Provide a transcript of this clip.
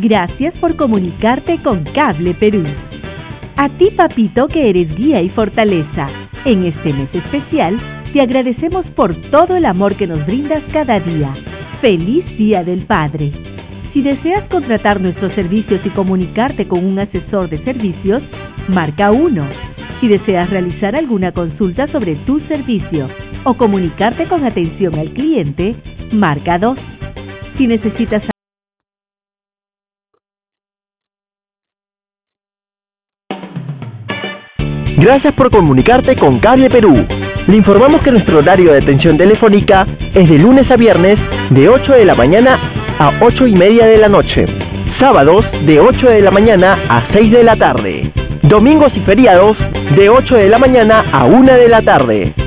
Gracias por comunicarte con Cable Perú. A ti, papito, que eres guía y fortaleza. En este mes especial, te agradecemos por todo el amor que nos brindas cada día. ¡Feliz Día del Padre! Si deseas contratar nuestros servicios y comunicarte con un asesor de servicios, marca 1. Si deseas realizar alguna consulta sobre tu servicio o comunicarte con atención al cliente, marca 2. Si necesitas Gracias por comunicarte con Cable Perú. Le informamos que nuestro horario de atención telefónica es de lunes a viernes de 8 de la mañana a 8:30 de la noche. Sábados de 8 de la mañana a 6 de la tarde. Domingos y feriados de 8 de la mañana a 1 de la tarde.